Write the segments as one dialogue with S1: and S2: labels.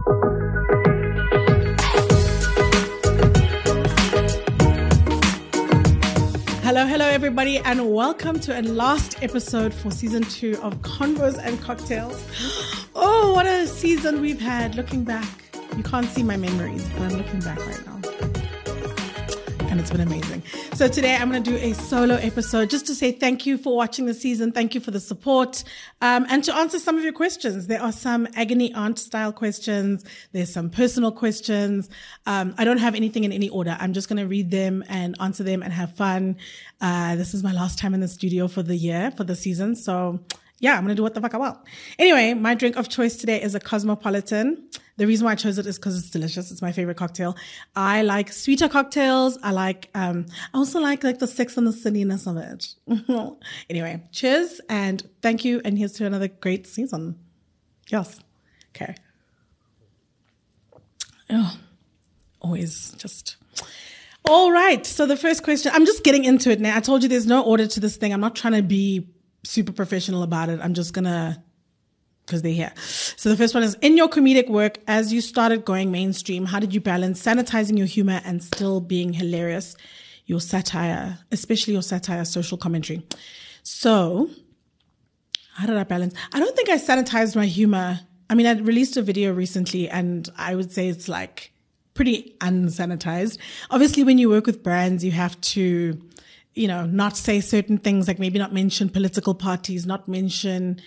S1: Hello, everybody, and welcome to a last episode for season 2 of Convos and Cocktails. Oh, what a season we've had. Looking back, you can't see my memories, but I'm looking back right now. And it's been amazing. So today I'm going to do a solo episode just to say thank you for watching the season. Thank you for the support. And to answer some of your questions. There are some agony aunt style questions. There's some personal questions. I don't have anything in any order. I'm just going to read them and answer them and have fun. This is my last time in the studio for the year, for the season. So yeah, I'm going to do what the fuck I want. Anyway, my drink of choice today is a Cosmopolitan. The reason why I chose it is because it's delicious. It's my favorite cocktail. I like sweeter cocktails. I also like the sex and the silliness of it. Anyway, cheers and thank you. And here's to another great season. Yes. Okay. Oh, always just... All right. So the first question, I'm just getting into it now. I told you there's no order to this thing. I'm not trying to be super professional about it. I'm just gonna, because they're here. So the first one is, in your comedic work, as you started going mainstream, how did you balance sanitizing your humor and still being hilarious? Your satire, especially your satire, social commentary. So how did I balance? I don't think I sanitized my humor. I mean, I released a video recently and I would say it's like pretty unsanitized. Obviously, when you work with brands, you have to, not say certain things, like maybe not mention political parties, not mention,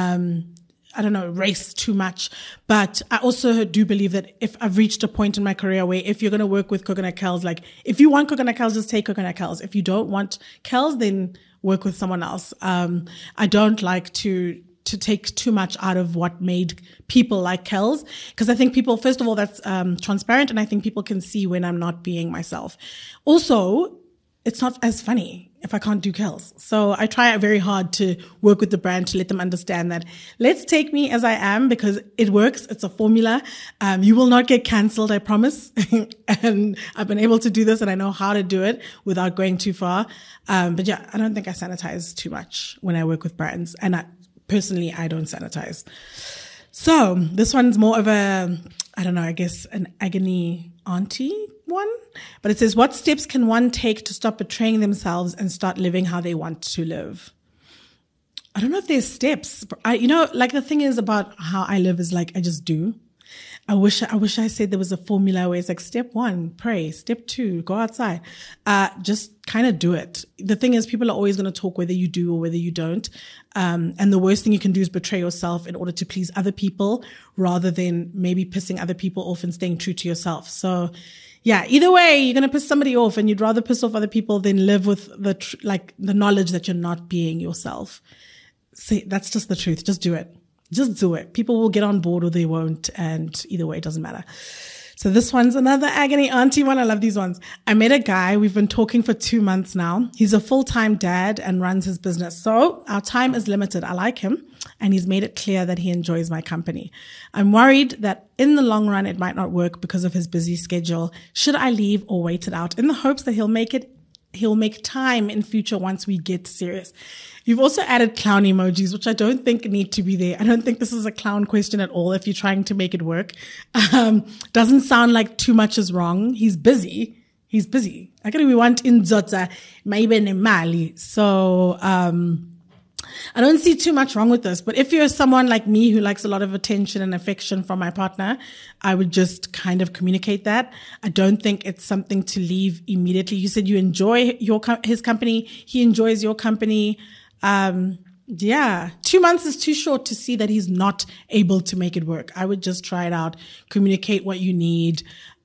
S1: race too much. But I also do believe that if I've reached a point in my career where if you're going to work with Coconut Kells, like if you want Coconut Kells, just take Coconut Kells. If you don't want Kells, then work with someone else. I don't like to take too much out of what made people like Kells. Because I think people, first of all, that's transparent. And I think people can see when I'm not being myself. Also, it's not as funny if I can't do Kells. So I try very hard to work with the brand to let them understand that let's take me as I am because it works. It's a formula. You will not get cancelled, I promise. And I've been able to do this and I know how to do it without going too far. But yeah, I don't think I sanitize too much when I work with brands. And personally, I don't sanitize. So this one's more of an agony auntie one. But it says, what steps can one take to stop betraying themselves and start living how they want to live? I don't know if there's steps. The thing is about how I live is like, I just do. I wish I said there was a formula where it's like step 1, pray. Step 2, go outside. Just kind of do it. The thing is, people are always going to talk whether you do or whether you don't. And the worst thing you can do is betray yourself in order to please other people rather than maybe pissing other people off and staying true to yourself. So yeah, either way, you're going to piss somebody off and you'd rather piss off other people than live with the knowledge that you're not being yourself. See, that's just the truth. Just do it. Just do it. People will get on board or they won't. And either way, it doesn't matter. So this one's another agony auntie one. I love these ones. I met a guy. We've been talking for 2 months now. He's a full-time dad and runs his business. So our time is limited. I like him and he's made it clear that he enjoys my company. I'm worried that in the long run, it might not work because of his busy schedule. Should I leave or wait it out in the hopes that he'll make time in future once we get serious? You've also added clown emojis, which I don't think need to be there. I don't think this is a clown question at all if you're trying to make it work. Doesn't sound like too much is wrong. He's busy. Actually, we want in Zotza, maybe in Mali. So, I don't see too much wrong with this, but if you're someone like me who likes a lot of attention and affection from my partner, I would just kind of communicate that. I don't think it's something to leave immediately. You said you enjoy his company. He enjoys your company. 2 months is too short to see that he's not able to make it work. I would just try it out, communicate what you need.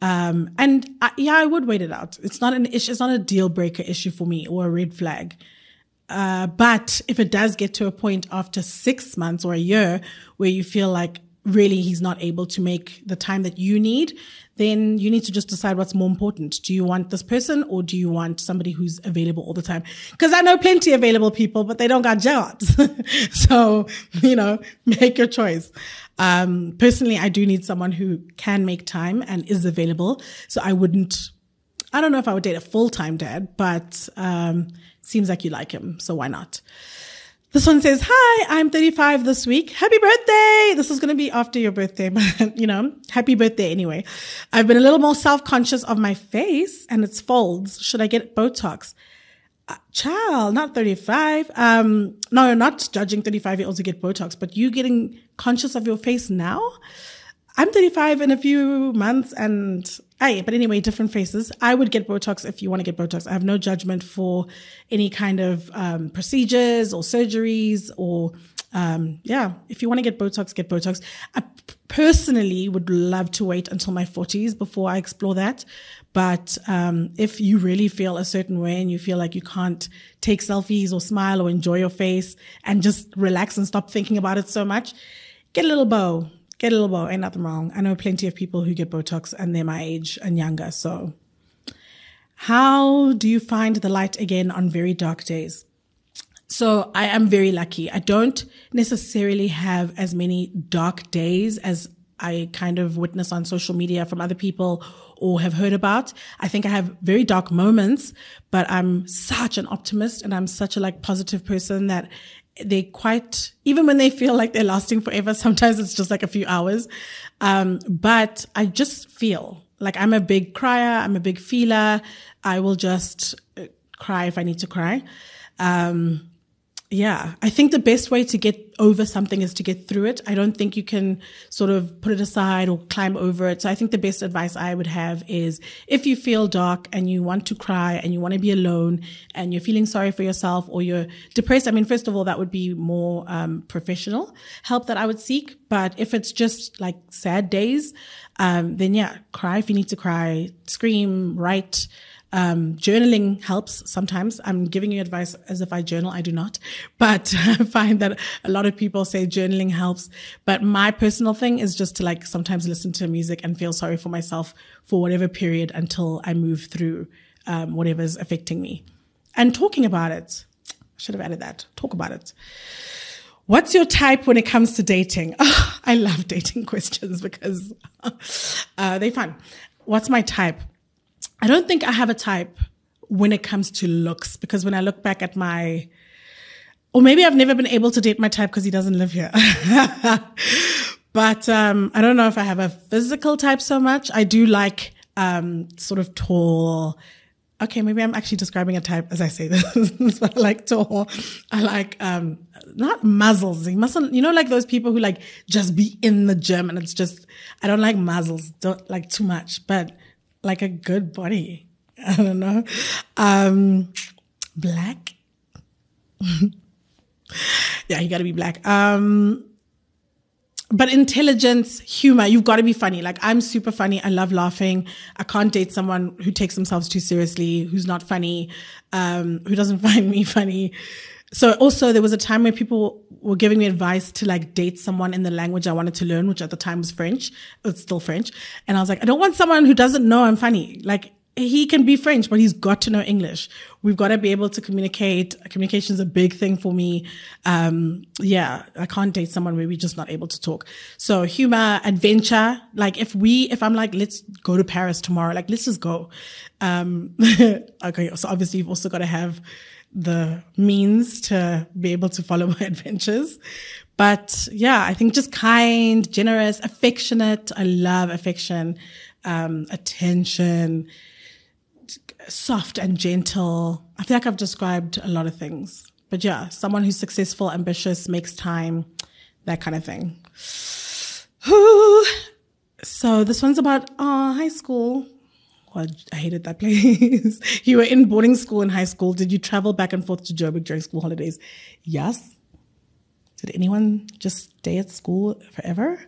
S1: I would wait it out. It's not an issue. It's not a deal breaker issue for me or a red flag. But if it does get to a point after 6 months or a year where you feel like really he's not able to make the time that you need, then you need to just decide what's more important. Do you want this person or do you want somebody who's available all the time? Because I know plenty of available people, but they don't got jobs. So, make your choice. Personally, I do need someone who can make time and is available. So I don't know if I would date a full-time dad, but seems like you like him. So why not? This one says, hi, I'm 35 this week. Happy birthday. This is going to be after your birthday, but happy birthday anyway. I've been a little more self-conscious of my face and its folds. Should I get Botox? Child, not 35. No, not judging 35-year-olds who get Botox, but you getting conscious of your face now? I'm 35 in a few months but anyway, different faces. I would get Botox if you want to get Botox. I have no judgment for any kind of procedures or surgeries or, if you want to get Botox, get Botox. I personally would love to wait until my 40s before I explore that. But if you really feel a certain way and you feel like you can't take selfies or smile or enjoy your face and just relax and stop thinking about it so much, get a little bow. Get a little bow. Ain't nothing wrong. I know plenty of people who get Botox and they're my age and younger. So how do you find the light again on very dark days? So I am very lucky. I don't necessarily have as many dark days as I kind of witness on social media from other people or have heard about. I think I have very dark moments, but I'm such an optimist and I'm such a positive person that even when they feel like they're lasting forever, sometimes it's just like a few hours. But I just feel like I'm a big crier. I'm a big feeler. I will just cry if I need to cry. I think the best way to get over something is to get through it. I don't think you can sort of put it aside or climb over it. So I think the best advice I would have is if you feel dark and you want to cry and you want to be alone and you're feeling sorry for yourself or you're depressed, first of all, that would be more professional help that I would seek. But if it's just like sad days, then cry if you need to cry, scream, write. Journaling helps sometimes. I'm giving you advice as if I journal. I do not, but I find that a lot of people say journaling helps. But my personal thing is just to sometimes listen to music and feel sorry for myself for whatever period until I move through, whatever's affecting me. And talking about it. I should have added that. Talk about it. What's your type when it comes to dating? Oh, I love dating questions because they're fun. What's my type? I don't think I have a type when it comes to looks, because when I look back at or maybe I've never been able to date my type because he doesn't live here. But I don't know if I have a physical type so much. I do like sort of tall. Okay, maybe I'm actually describing a type as I say this, but I like tall. I like not muzzles. He mustn't, like those people who just be in the gym and it's just, I don't like muzzles, don't like too much, but like a good body. I don't know. Black. Yeah, you gotta be black. But intelligence, humor, you've got to be funny. I'm super funny. I love laughing. I can't date someone who takes themselves too seriously, who's not funny, who doesn't find me funny. So also there was a time where people were giving me advice to date someone in the language I wanted to learn, which at the time was French. It's still French. And I was like, I don't want someone who doesn't know I'm funny. He can be French, but he's got to know English. We've got to be able to communicate. Communication is a big thing for me. I can't date someone where we're just not able to talk. So humor, adventure. If I'm let's go to Paris tomorrow, let's just go. Okay. So obviously you've also got to have the means to be able to follow my adventures. But I think just kind, generous, affectionate. I love affection, attention, soft and gentle. I feel like I've described a lot of things. But someone who's successful, ambitious, makes time, that kind of thing. So this one's about high school. Well, I hated that place. You were in boarding school in high school. Did you travel back and forth to Joburg during school holidays? Yes. Did anyone just stay at school forever?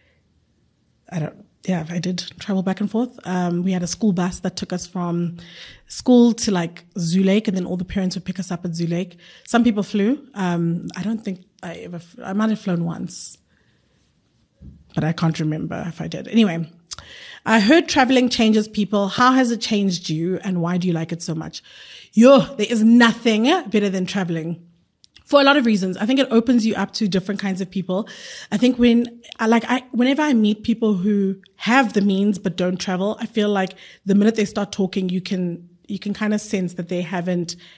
S1: I did travel back and forth. We had a school bus that took us from school to Zoo Lake, and then all the parents would pick us up at Zoo Lake. Some people flew. I don't think I might have flown once, but I can't remember if I did. Anyway, I heard traveling changes people. How has it changed you, and why do you like it so much? There is nothing better than traveling. For a lot of reasons. I think it opens you up to different kinds of people. I think whenever I meet people who have the means but don't travel, I feel like the minute they start talking, you can kind of sense that they haven't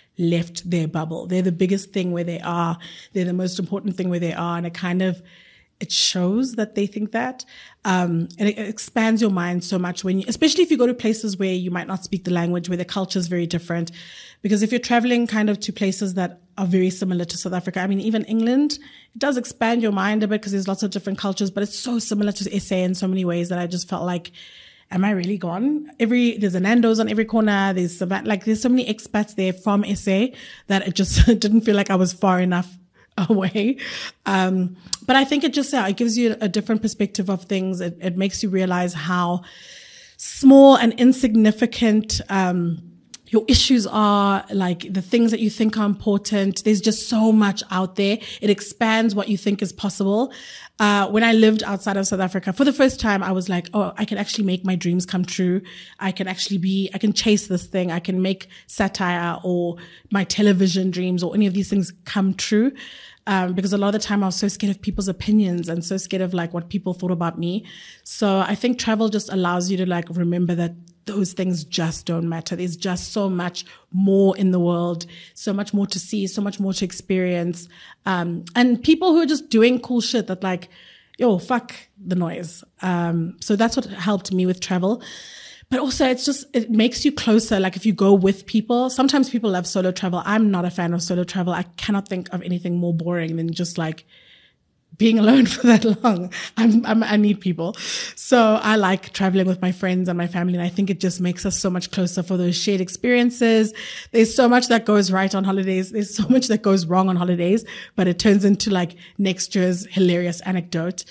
S1: left their bubble. They're the biggest thing where they are. They're the most important thing where they are. And it shows that they think that. And it expands your mind so much especially if you go to places where you might not speak the language, where the culture is very different. Because if you're traveling kind of to places that are very similar to South Africa, I mean, even England, it does expand your mind a bit because there's lots of different cultures, but it's so similar to SA in so many ways that I just felt like, am I really gone? There's a Nando's on every corner. There's so many expats there from SA that it just didn't feel like I was far enough away. But I think it gives you a different perspective of things. It makes you realize how small and insignificant, your issues are, like the things that you think are important. There's just so much out there. It expands what you think is possible. When I lived outside of South Africa, for the first time, I was like, oh, I can actually make my dreams come true. I can chase this thing. I can make satire or my television dreams or any of these things come true. Because a lot of the time I was so scared of people's opinions and so scared of like what people thought about me. So I think travel just allows you to like remember that those things just don't matter. There's just so much more in the world, so much more to see, so much more to experience. And people who are just doing cool shit that like, yo, fuck the noise. So that's what helped me with travel. But also it makes you closer. Like if you go with people, sometimes people love solo travel. I'm not a fan of solo travel. I cannot think of anything more boring than just like being alone for that long. I need people. So I like traveling with my friends and my family. And I think it just makes us so much closer for those shared experiences. There's so much that goes right on holidays. There's so much that goes wrong on holidays, but it turns into like next year's hilarious anecdote.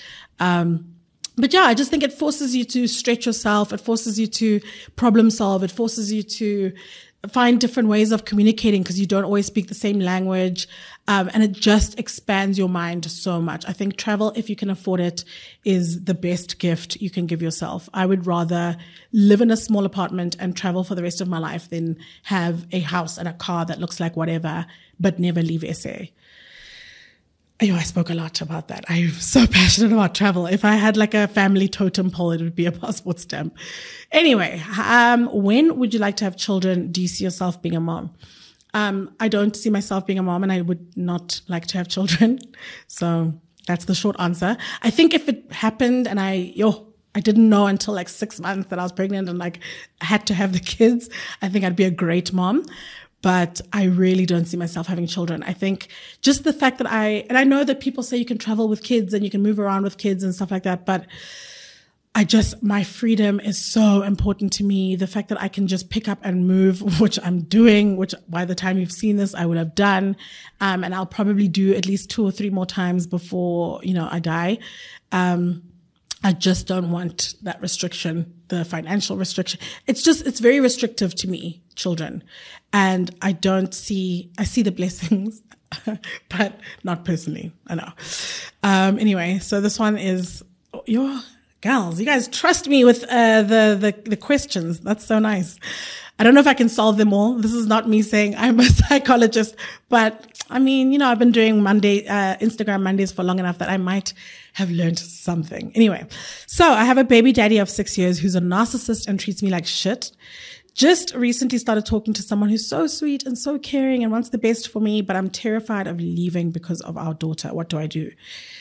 S1: But yeah, I just think it forces you to stretch yourself. It forces you to problem solve. It forces you to find different ways of communicating because you don't always speak the same language. And it just expands your mind so much. I think travel, if you can afford it, is the best gift you can give yourself. I would rather live in a small apartment and travel for the rest of my life than have a house and a car that looks like whatever, but never leave SA. I spoke a lot about that. I'm so passionate about travel. If I had like a family totem pole, it would be a passport stamp. Anyway, when would you like to have children? Do you see yourself being a mom? I don't see myself being a mom and I would not like to have children. So that's the short answer. I think if it happened and I didn't know until like 6 months that I was pregnant and like I had to have the kids, I think I'd be a great mom. But I really don't see myself having children. I think just the fact that I know that people say you can travel with kids and you can move around with kids and stuff like that, but my freedom is so important to me. The fact that I can just pick up and move, which I'm doing, which by the time you've seen this, I would have done. And I'll probably do at least 2 or 3 more times before, I die. I just don't want that restriction, the financial restriction. It's very restrictive to me, children. And I see the blessings, but not personally. I know. Anyway, so this one is your gals. You guys trust me with, the questions. That's so nice. I don't know if I can solve them all. This is not me saying I'm a psychologist, but I mean, I've been doing Instagram Mondays for long enough that I might have learned something. Anyway, so I have a baby daddy of 6 years who's a narcissist and treats me like shit. Just recently started talking to someone who's so sweet and so caring and wants the best for me, but I'm terrified of leaving because of our daughter. What do I do?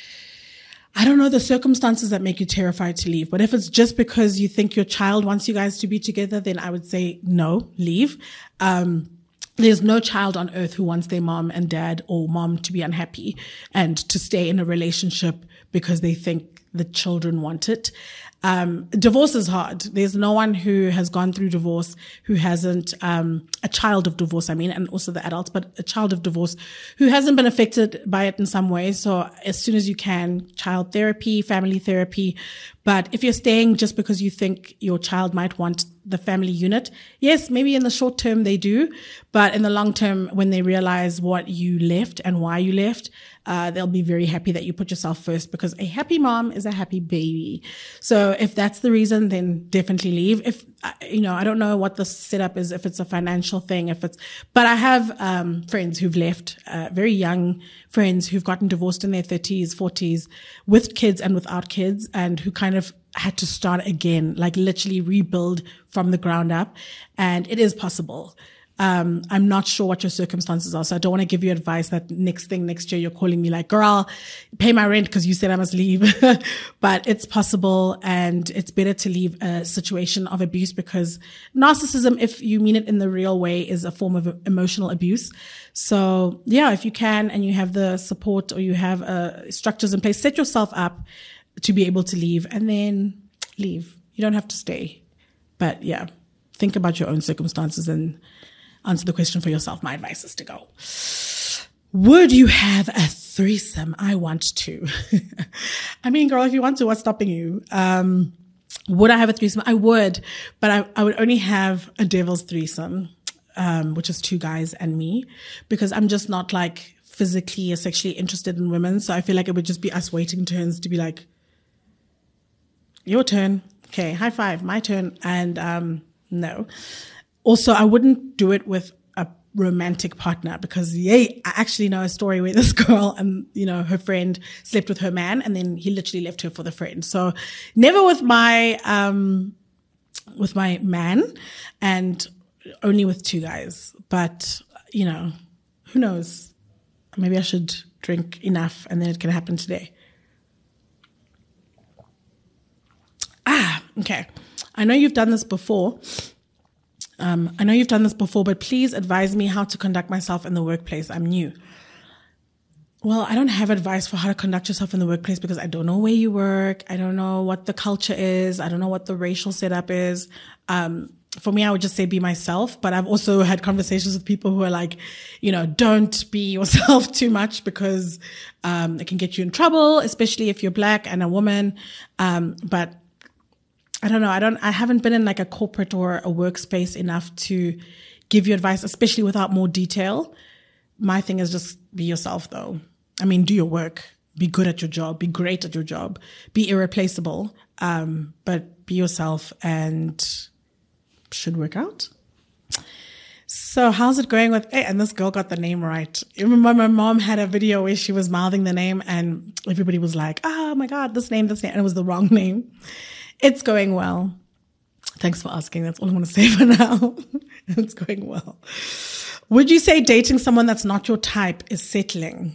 S1: I don't know the circumstances that make you terrified to leave, but if it's just because you think your child wants you guys to be together, then I would say no, leave. There's no child on earth who wants their mom and dad or mom to be unhappy and to stay in a relationship because they think the children want it. Divorce is hard. There's no one who has gone through divorce who hasn't, a child of divorce, and also the adults, but a child of divorce who hasn't been affected by it in some way. So as soon as you can, child therapy, family therapy. But if you're staying just because you think your child might want the family unit, yes, maybe in the short term they do, but in the long term, when they realize what you left and why you left, they'll be very happy that you put yourself first, because a happy mom is a happy baby. So if that's the reason, then definitely leave. If, I don't know what the setup is, if it's a financial thing, but I have, friends who've left, very young friends who've gotten divorced in their 30s, 40s with kids and without kids, and who kind of had to start again, like literally rebuild from the ground up. And it is possible. I'm not sure what your circumstances are. So I don't want to give you advice that next year you're calling me like, girl, pay my rent because you said I must leave. But it's possible, and it's better to leave a situation of abuse, because narcissism, if you mean it in the real way, is a form of emotional abuse. So yeah, if you can and you have the support, or you have structures in place, set yourself up to be able to leave, and then leave. You don't have to stay. But yeah, think about your own circumstances and answer the question for yourself. My advice is to go. Would you have a threesome? I want to. I mean, girl, if you want to, what's stopping you? Would I have a threesome? I would, but I would only have a devil's threesome, which is 2 guys and me, because I'm just not like physically or sexually interested in women. So I feel like it would just be us waiting turns to be like, your turn. Okay, high five, my turn. And no. Also, I wouldn't do it with a romantic partner, because I actually know a story where this girl and, her friend slept with her man, and then he literally left her for the friend. So never with my man, and only with 2 guys. But, who knows? Maybe I should drink enough and then it can happen today. Okay. I know you've done this before. But please advise me how to conduct myself in the workplace. I'm new. Well, I don't have advice for how to conduct yourself in the workplace, because I don't know where you work. I don't know what the culture is. I don't know what the racial setup is. For me, I would just say be myself. But I've also had conversations with people who are like, don't be yourself too much, because it can get you in trouble, especially if you're Black and a woman. But I don't know. I haven't been in like a corporate or a workspace enough to give you advice, especially without more detail. My thing is just be yourself, though. I mean, do your work, be good at your job, be great at your job, be irreplaceable. But be yourself, and should work out. So how's it going with, and this girl got the name right. I remember my mom had a video where she was mouthing the name and everybody was like, oh my God, this name. And it was the wrong name. It's going well. Thanks for asking. That's all I want to say for now. It's going well. Would you say dating someone that's not your type is settling?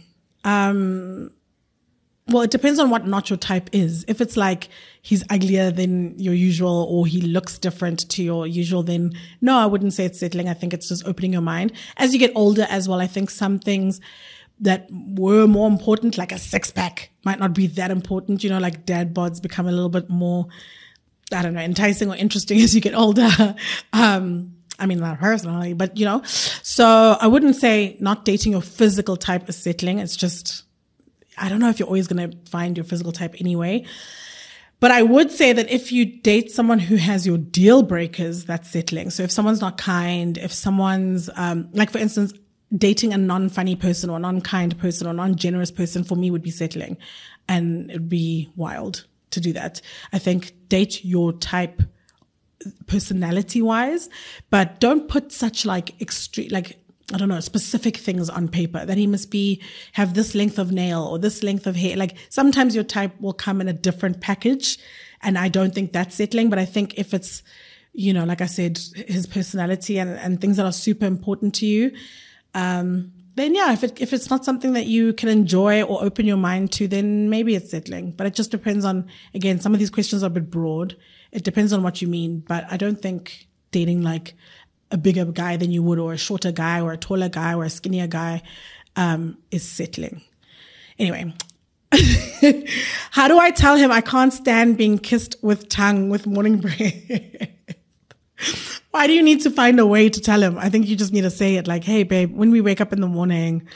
S1: Well, it depends on what not your type is. If it's like he's uglier than your usual, or he looks different to your usual, then no, I wouldn't say it's settling. I think it's just opening your mind. As you get older as well, I think some things that were more important, like a 6-pack, might not be that important. Like dad bods become a little bit more, I don't know, enticing or interesting as you get older. I mean, not personally, but so I wouldn't say not dating your physical type is settling. It's just, I don't know if you're always going to find your physical type anyway. But I would say that if you date someone who has your deal breakers, that's settling. So if someone's not kind, if someone's, like for instance, dating a non-funny person or non-kind person or non-generous person, for me would be settling, and it'd be wild to do that. I think date your type personality wise, but don't put such like extreme, like, I don't know, specific things on paper that he must have this length of nail or this length of hair. Like sometimes your type will come in a different package, and I don't think that's settling. But I think if it's, like I said, his personality and things that are super important to you, then yeah, if it's not something that you can enjoy or open your mind to, then maybe it's settling. But it just depends on, again, some of these questions are a bit broad. It depends on what you mean. But I don't think dating like a bigger guy than you would, or a shorter guy, or a taller guy, or a skinnier guy, is settling. Anyway, how do I tell him I can't stand being kissed with tongue with morning breath? Why do you need to find a way to tell him? I think you just need to say it like, hey, babe, when we wake up in the morning,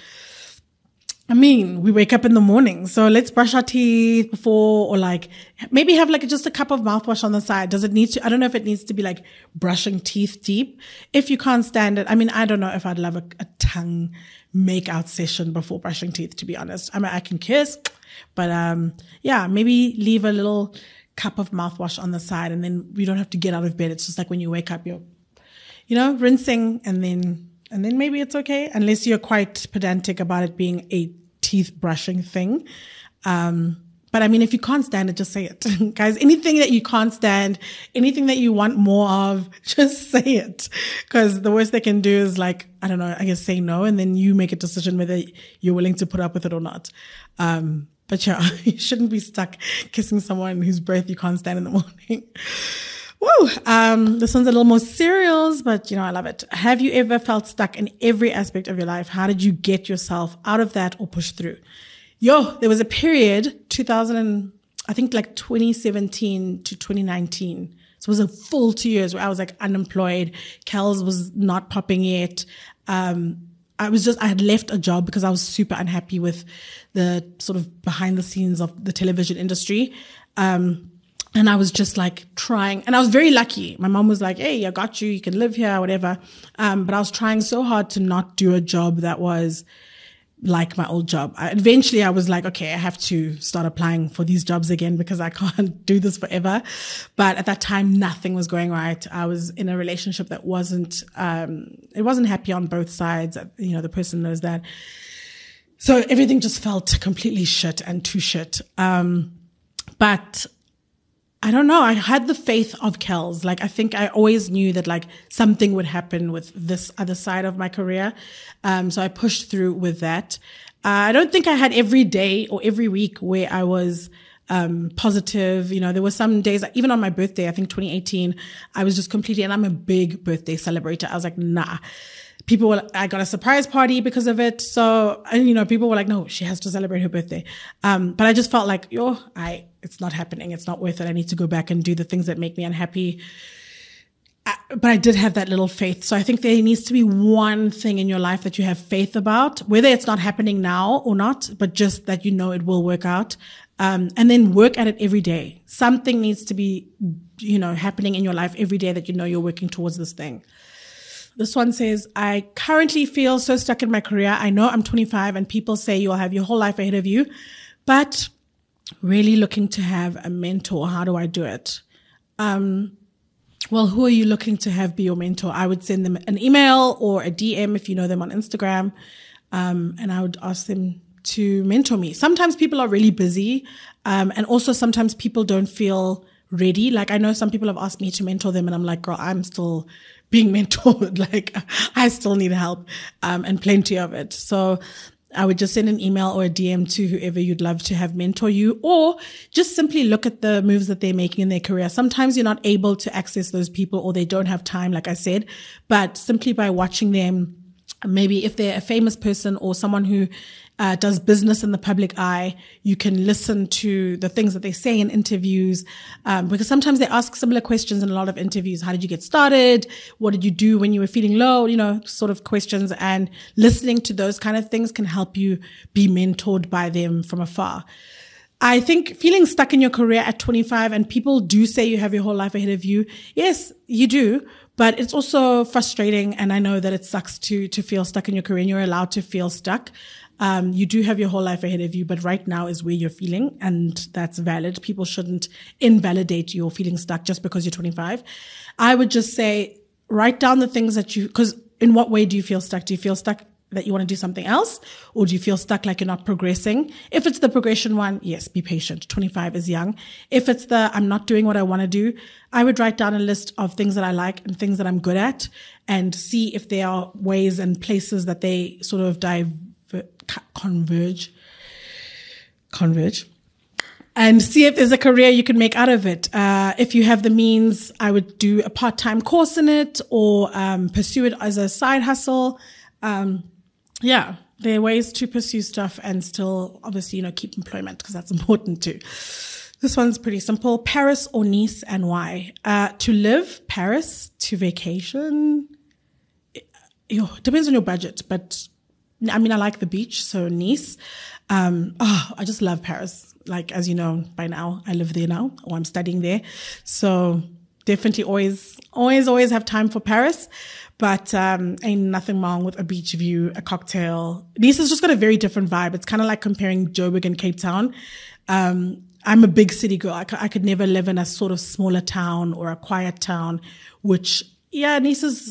S1: we wake up in the morning, so let's brush our teeth before, or like maybe have like just a cup of mouthwash on the side. Does it need to, I don't know if it needs to be like brushing teeth deep. If you can't stand it, I don't know if I'd love a tongue make out session before brushing teeth, to be honest. I can kiss, but yeah, maybe leave a little cup of mouthwash on the side, and then you don't have to get out of bed. It's just like when you wake up, you're, rinsing, and then maybe it's okay, unless you're quite pedantic about it being a teeth brushing thing. But I mean, if you can't stand it, just say it. Guys, anything that you can't stand, anything that you want more of, just say it. Because the worst they can do is like, I don't know, I guess say no, and then you make a decision whether you're willing to put up with it or not. But yeah, you shouldn't be stuck kissing someone whose breath you can't stand in the morning. Woo! This one's a little more serious, but I love it. Have you ever felt stuck in every aspect of your life? How did you get yourself out of that or push through? There was a period, 2017 to 2019. So it was a full 2 years where I was like unemployed. Kels was not popping yet. I had left a job because I was super unhappy with the sort of behind the scenes of the television industry. And I was just like trying, and I was very lucky. My mom was like, hey, I got you. You can live here, whatever. But I was trying so hard to not do a job that was like my old job. Eventually I was like, okay, I have to start applying for these jobs again because I can't do this forever. But at that time, nothing was going right. I was in a relationship that wasn't happy on both sides. The person knows that. So everything just felt completely shit and too shit. But I don't know. I had the faith of Kels. Like, I think I always knew that like something would happen with this other side of my career. So I pushed through with that. I don't think I had every day or every week where I was, positive. There were some days, even on my birthday, I think 2018, I was just completely, and I'm a big birthday celebrator. I was like, nah. I got a surprise party because of it. So, and people were like, no, she has to celebrate her birthday. But I just felt like, it's not happening. It's not worth it. I need to go back and do the things that make me unhappy. But I did have that little faith. So I think there needs to be one thing in your life that you have faith about, whether it's not happening now or not, but just that it will work out. And then work at it every day. Something needs to be, happening in your life every day that you're working towards this thing. This one says, I currently feel so stuck in my career. I know I'm 25 and people say you'll have your whole life ahead of you, but really looking to have a mentor. How do I do it? Well, who are you looking to have be your mentor? I would send them an email or a DM if you know them on Instagram. And I would ask them to mentor me. Sometimes people are really busy. And also sometimes people don't feel ready. Like I know some people have asked me to mentor them and I'm like, girl, I'm still being mentored. Like I still need help, and plenty of it. So I would just send an email or a DM to whoever you'd love to have mentor you, or just simply look at the moves that they're making in their career. Sometimes you're not able to access those people or they don't have time, like I said, but simply by watching them, maybe if they're a famous person or someone who does business in the public eye, you can listen to the things that they say in interviews, because sometimes they ask similar questions in a lot of interviews. How did you get started? What did you do when you were feeling low? Sort of questions, and listening to those kind of things can help you be mentored by them from afar. I think feeling stuck in your career at 25, and people do say you have your whole life ahead of you. Yes, you do. But it's also frustrating. And I know that it sucks to feel stuck in your career, and you're allowed to feel stuck. You do have your whole life ahead of you, but right now is where you're feeling, and that's valid. People shouldn't invalidate your feeling stuck just because you're 25. I would just say, write down the things because in what way do you feel stuck? Do you feel stuck that you want to do something else? Or do you feel stuck like you're not progressing? If it's the progression one, yes, be patient. 25 is young. If it's the I'm not doing what I want to do, I would write down a list of things that I like and things that I'm good at, and see if there are ways and places that they sort of converge, and see if there's a career you can make out of it. If you have the means, I would do a part-time course in it, or pursue it as a side hustle. There are ways to pursue stuff and still obviously, keep employment, because that's important too. This one's pretty simple. Paris or Nice, and why? To live, Paris. To vacation, it depends on your budget, but I like the beach, so Nice. I just love Paris. Like, as you know by now, I live there now, or I'm studying there. So definitely always have time for Paris. But ain't nothing wrong with a beach view, a cocktail. Nice has just got a very different vibe. It's kind of like comparing Joburg and Cape Town. I'm a big city girl. I could never live in a sort of smaller town or a quiet town, which, Nice is not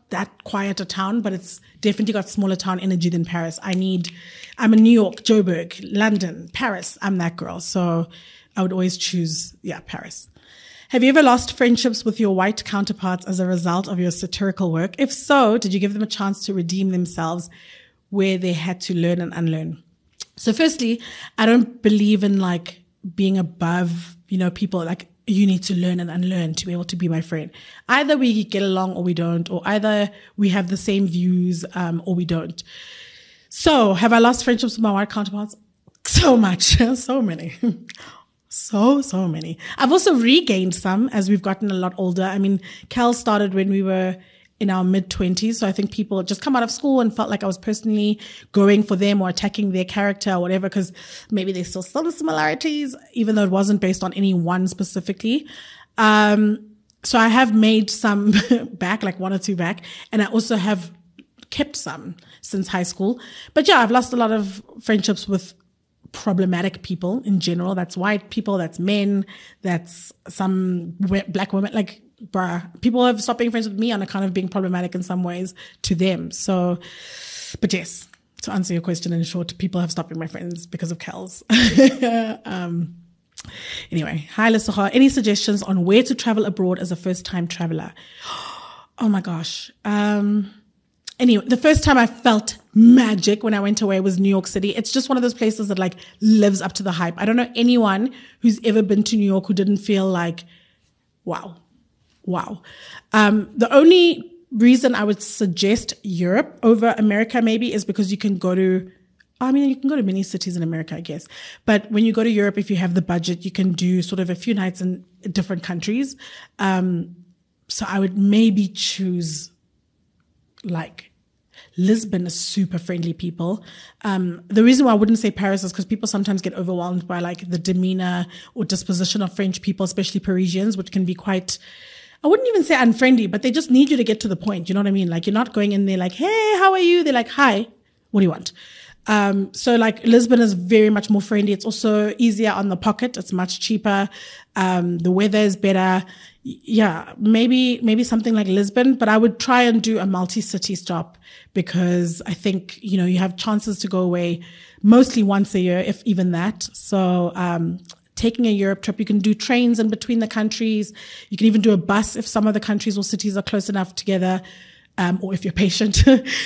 S1: that quiet a town, but it's definitely got smaller town energy than Paris. I'm in New York, Joburg, London, Paris. I'm that girl. So I would always choose, Paris. Have you ever lost friendships with your white counterparts as a result of your satirical work? If so, did you give them a chance to redeem themselves where they had to learn and unlearn? So firstly, I don't believe in like being above, people like you need to learn and unlearn to be able to be my friend. Either we get along or we don't, or either we have the same views, or we don't. So have I lost friendships with my white counterparts? So much, so many. So many. I've also regained some as we've gotten a lot older. I mean, Cal started when we were in our mid-20s. So I think people just come out of school and felt like I was personally going for them or attacking their character or whatever, because maybe there's still some similarities, even though it wasn't based on any one specifically. So I have made some back, like one or two back, and I also have kept some since high school. But yeah, I've lost a lot of friendships with problematic people in general. That's white people, that's men, that's some black women. Like, people have stopped being friends with me on account of being problematic in some ways to them. So, but yes, to answer your question in short, people have stopped being my friends because of Kels. Anyway, hi Lesotho. Any suggestions on where to travel abroad as a first-time traveler? Oh my gosh. Anyway, the first time I felt magic when I went away was New York City. It's just one of those places that like lives up to the hype. I don't know anyone who's ever been to New York who didn't feel like, wow. The only reason I would suggest Europe over America maybe is because you can go to many cities in America, I guess. But when you go to Europe, if you have the budget, you can do sort of a few nights in different countries. So I would maybe choose like Lisbon is super friendly people. The reason why I wouldn't say Paris is because people sometimes get overwhelmed by like the demeanor or disposition of French people, especially Parisians, which can be quite, I wouldn't even say unfriendly, but they just need you to get to the point. You know what I mean? Like you're not going in there like, hey, how are you? They're like, hi, what do you want? So like Lisbon is very much more friendly. It's also easier on the pocket. It's much cheaper. The weather is better. Yeah, maybe something like Lisbon, but I would try and do a multi-city stop because I think, you have chances to go away mostly once a year, if even that. So, taking a Europe trip, you can do trains in between the countries. You can even do a bus if some of the countries or cities are close enough together. Or if you're patient.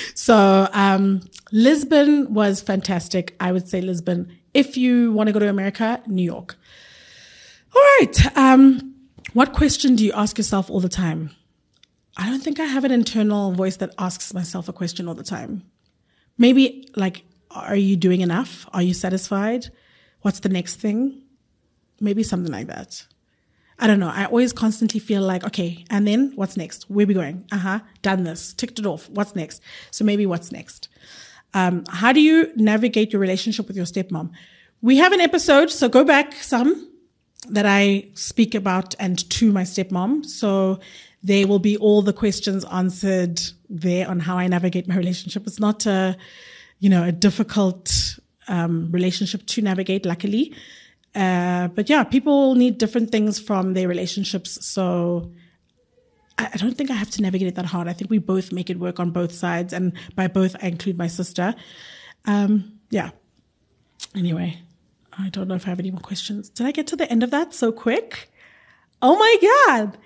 S1: So, Lisbon was fantastic. I would say Lisbon. If you want to go to America, New York. All right. What question do you ask yourself all the time? I don't think I have an internal voice that asks myself a question all the time. Maybe like, are you doing enough? Are you satisfied? What's the next thing? Maybe something like that. I don't know. I always constantly feel like, okay, and then what's next? Where are we going? Done this. Ticked it off. What's next? So maybe what's next? How do you navigate your relationship with your stepmom? We have an episode, so go back some that I speak about and to my stepmom. So there will be all the questions answered there on how I navigate my relationship. It's not a difficult relationship to navigate, luckily. But yeah, people need different things from their relationships. So I don't think I have to navigate it that hard. I think we both make it work on both sides. And by both, I include my sister. Yeah. Anyway, I don't know if I have any more questions. Did I get to the end of that so quick? Oh my God.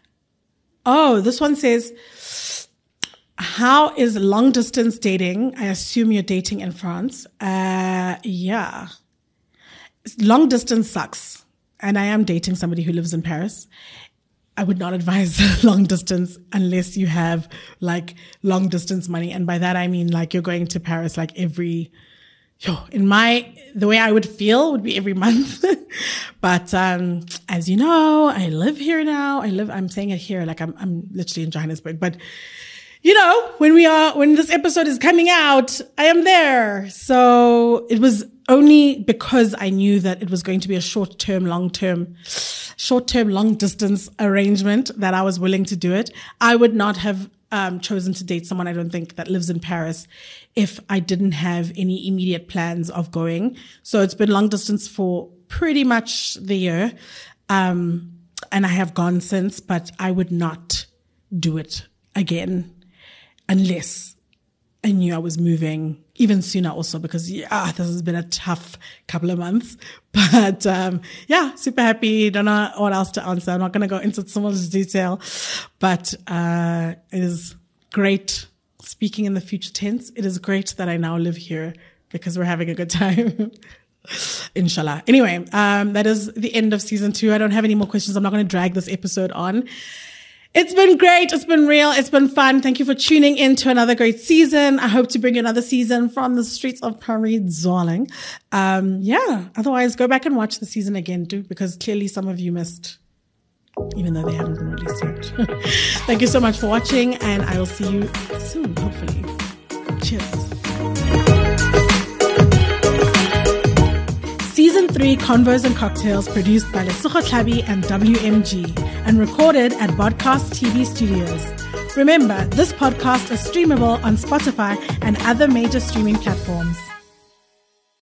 S1: Oh, this one says, how is long distance dating? I assume you're dating in France. Yeah. Long distance sucks. And I am dating somebody who lives in Paris. I would not advise long distance unless you have like long distance money. And by that, I mean like you're going to Paris like the way I would feel would be every month. But, as you know, I live here now. I'm saying it here like I'm literally in Johannesburg, but when this episode is coming out, I am there. So it was only because I knew that it was going to be a short-term, long distance arrangement that I was willing to do it. I would not have chosen to date someone I don't think that lives in Paris if I didn't have any immediate plans of going. So it's been long distance for pretty much the year. And I have gone since, but I would not do it again. unless I knew I was moving even sooner also, because this has been a tough couple of months. But super happy. Don't know what else to answer. I'm not going to go into so much detail, but it is great speaking in the future tense. It is great that I now live here because we're having a good time. Inshallah. Anyway, that is the end of season 2. I don't have any more questions. I'm not going to drag this episode on. It's been great. It's been real. It's been fun. Thank you for tuning in to another great season. I hope to bring you another season from the streets of Paris, darling. Otherwise, go back and watch the season again, too, because clearly some of you missed, even though they haven't been released yet. Thank you so much for watching, and I will see you soon, hopefully. Cheers. Season 3 Convos and Cocktails, produced by Lesotho Tlhabi and WMG and recorded at Podcast TV Studios. Remember, this podcast is streamable on Spotify and other major streaming platforms.